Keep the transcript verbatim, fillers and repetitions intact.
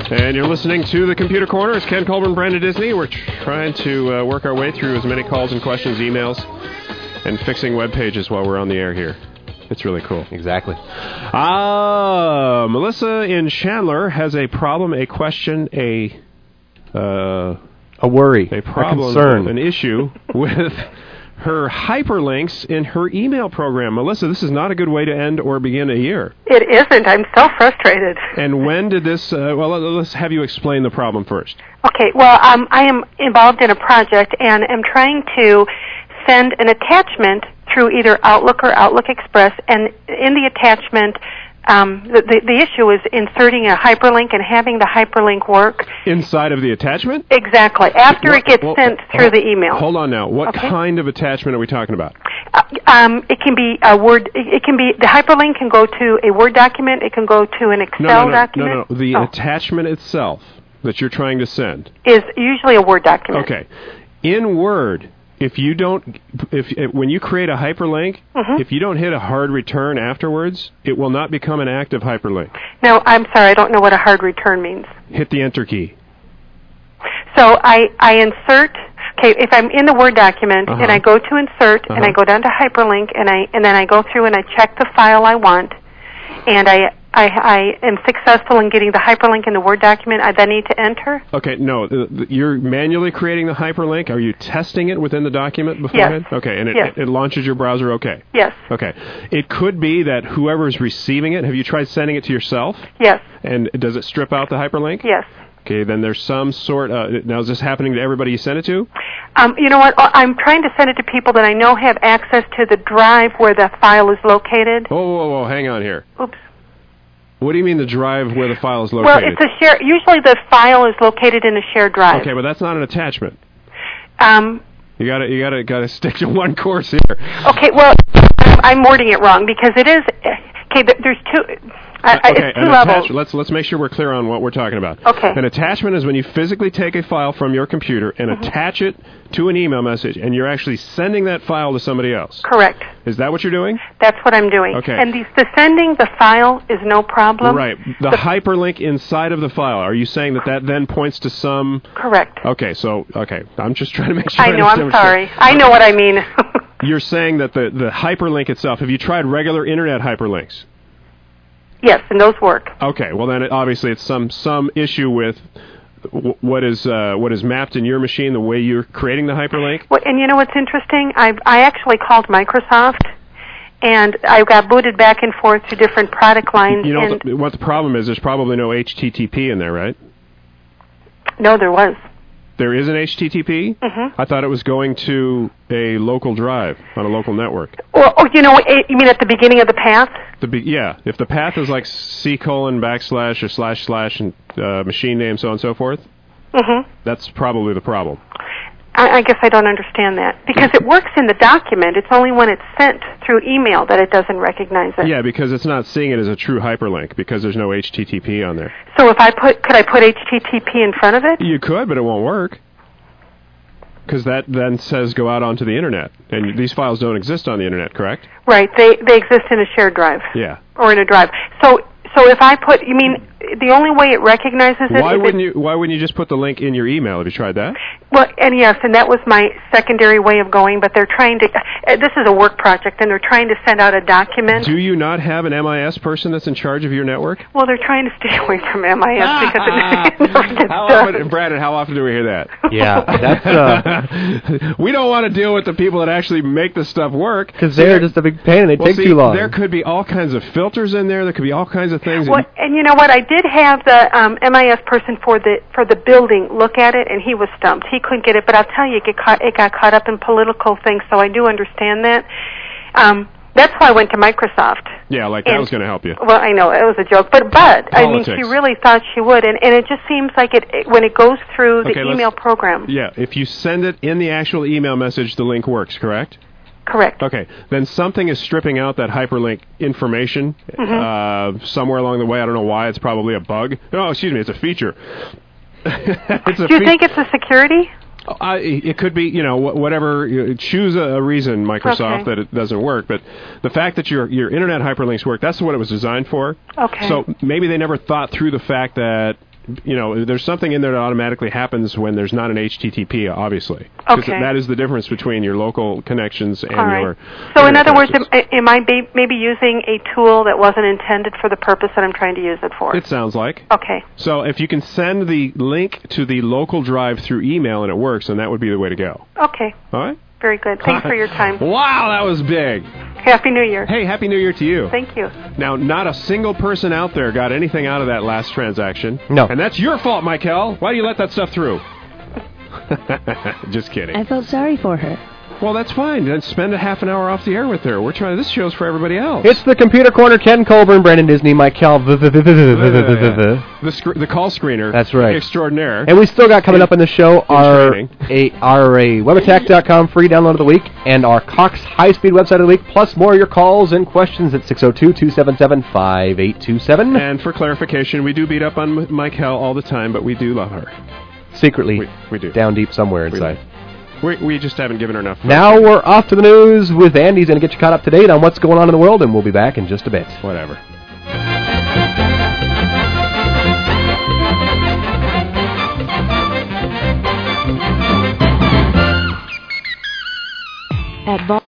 And you're listening to The Computer Corner. It's Ken Colburn, Brandon Disney. We're trying to uh, work our way through as many calls and questions, emails, and fixing web pages while we're on the air here. It's really cool. Exactly. Uh, Melissa in Chandler has a problem, a question, a... Uh, a worry. A problem, a concern. An issue with... her hyperlinks in her email program. Melissa, this is not a good way to end or begin a year. It isn't. I'm so frustrated. And when did this, uh, well, let's have you explain the problem first. Okay, well, um, I am involved in a project and am trying to send an attachment through either Outlook or Outlook Express, and in the attachment, Um, the, the the issue is inserting a hyperlink and having the hyperlink work. Inside of the attachment? Exactly. After what, it gets well, sent through hold, the email. Hold on now. What okay. kind of attachment are we talking about? Uh, um, it can be a Word. It can be the hyperlink can go to a Word document. It can go to an Excel no, no, no, document. No, no, no. The oh. attachment itself that you're trying to send is usually a Word document. Okay. In Word, if you don't, if, if when you create a hyperlink, mm-hmm. if you don't hit a hard return afterwards, it will not become an active hyperlink. No, I'm sorry, I don't know what a hard return means. Hit the Enter key. So I, I insert. Okay, if I'm in the Word document uh-huh. and I go to insert uh-huh. and I go down to hyperlink and I and then I go through and I check the file I want, and I. I, I am successful in getting the hyperlink in the Word document, I then need to enter? Okay, no. The, the, you're manually creating the hyperlink. Are you testing it within the document beforehand? Yes. Okay, and it, yes. it, it launches your browser okay? Yes. Okay. It could be that whoever's receiving it, have you tried sending it to yourself? Yes. And does it strip out the hyperlink? Yes. Okay, then there's some sort of... Now, is this happening to everybody you send it to? Um, you know what? I'm trying to send it to people that I know have access to the drive where the file is located. Whoa, whoa, whoa, hang on here. Oops. What do you mean the drive where the file is located? Well, it's a share. Usually the file is located in a shared drive. Okay, but that's not an attachment. Um, you gotta, you gotta, gotta stick to one course here. Okay, well, I'm wording it wrong because it is. Okay, there's two. Uh, okay, it's two levels. Let's let's make sure we're clear on what we're talking about. Okay. An attachment is when you physically take a file from your computer and mm-hmm. attach it to an email message, and you're actually sending that file to somebody else. Correct. Is that what you're doing? That's what I'm doing. Okay. And the, the sending the file is no problem. Right. The, the hyperlink inside of the file. Are you saying that that then points to some? Correct. Okay. So okay, I'm just trying to make sure. I know. I I'm sorry. I know what I mean. You're saying that the the hyperlink itself. Have you tried regular internet hyperlinks? Yes, and those work. Okay, well then it, obviously it's some some issue with w- what is uh, what is mapped in your machine, the way you're creating the hyperlink. Well, and you know what's interesting? I I actually called Microsoft, and I got booted back and forth to different product lines. You know and what the, what the problem is? There's probably no H T T P in there, right? No, there was. There is an H T T P? Mm-hmm. I thought it was going to a local drive on a local network. Well, oh, you know, it, you mean at the beginning of the path? The be- yeah, if the path is like C colon backslash or slash slash and uh, machine name, so on and so forth, mm-hmm. that's probably the problem. I, I guess I don't understand that. Because it works in the document. It's only when it's sent through email that it doesn't recognize it. Yeah, because it's not seeing it as a true hyperlink because there's no H T T P on there. So if I put, could I put H T T P in front of it? You could, but it won't work. Because that then says go out onto the internet. And these files don't exist on the internet, correct? Right. They they exist in a shared drive. Yeah. Or in a drive. So so if I put, you mean the only way it recognizes it? Why is wouldn't it, you? Why wouldn't you just put the link in your email? Have you tried that? Well, and yes, and that was my secondary way of going. But they're trying to. Uh, this is a work project, and they're trying to send out a document. Do you not have an M I S person that's in charge of your network? Well, they're trying to stay away from M I S because it never gets how done. often, Brandon, how often do we hear that? Yeah, that's uh, we don't want to deal with the people that actually make the stuff work because they're just a big pain and they well, take see, too long. There could be all kinds of filters in there. There could be all kinds of things. Well, and you know what? I did have the um, M I S person for the for the building look at it, and he was stumped. He couldn't get it, but I'll tell you, it, get caught, it got caught up in political things, so I do understand that. Um, that's why I went to Microsoft. Yeah, like that and, was going to help you. Well, I know, it was a joke, but but Politics. I mean, she really thought she would, and, and it just seems like it, it when it goes through the okay, email program. Yeah, if you send it in the actual email message, the link works, correct? Correct. Okay, then something is stripping out that hyperlink information mm-hmm. uh, somewhere along the way. I don't know why. It's probably a bug. No, excuse me, it's a feature. it's a Do you fe- think it's a security? Uh, it could be, you know, whatever. You choose a, a reason, Microsoft, okay. that it doesn't work. But the fact that your your internet hyperlinks work, that's what it was designed for. Okay. So maybe they never thought through the fact that you know, there's something in there that automatically happens when there's not an H T T P, obviously. Because Okay. that is the difference between your local connections and All right. your... So in internet other words, am, connections. am I ba- maybe using a tool that wasn't intended for the purpose that I'm trying to use it for? It sounds like. Okay. So if you can send the link to the local drive through email and it works, then that would be the way to go. Okay. All right? Very good. Thanks for your time. Wow, that was big. Happy New Year. Hey, Happy New Year to you. Thank you. Now, not a single person out there got anything out of that last transaction. No. And that's your fault, Michael. Why do you let that stuff through? Just kidding. I felt sorry for her. Well, that's fine. Then spend a half an hour off the air with her. We're trying. This show's for everybody else. It's the Computer Corner. Ken Colburn, Brandon Disney, Mike Cal. the sc- the call screener. That's right. Extraordinaire. And we still got coming up in the show our training. a, our a web attack dot com free download of the week and our Cox High Speed website of the week, plus more of your calls and questions at six oh two, two seven seven, five eight two seven. And for clarification, we do beat up on M- Mike Hell all the time, but we do love her. Secretly, We, we do. down deep somewhere inside. We, we just haven't given her enough. Now we're off to the news with Andy. He's going to get you caught up to date on what's going on in the world, and we'll be back in just a bit. Whatever. At Vol-